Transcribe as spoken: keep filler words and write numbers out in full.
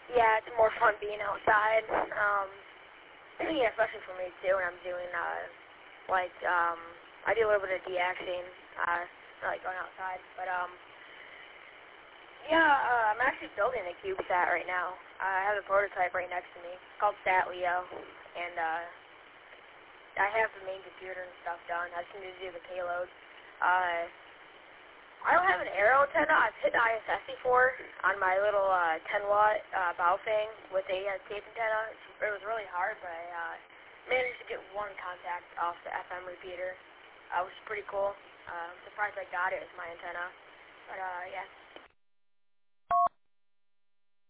yeah, it's more fun being outside. Um, yeah, especially for me too. When I'm doing uh, like um, I do a little bit of de-axing, uh, like going outside. But um, yeah, uh, I'm actually building a CubeSat right now. I have a prototype right next to me. It's called SatLeo, and uh, I have the main computer and stuff done. I just need to do the payload. Uh, I don't have an aero antenna. I've hit I S S before on my little uh, ten watt uh, Baofeng with a uh, tape antenna. It was really hard, but I uh, managed to get one contact off the F M repeater, uh, which is pretty cool. Uh, I'm surprised I got it as my antenna. But uh, yeah.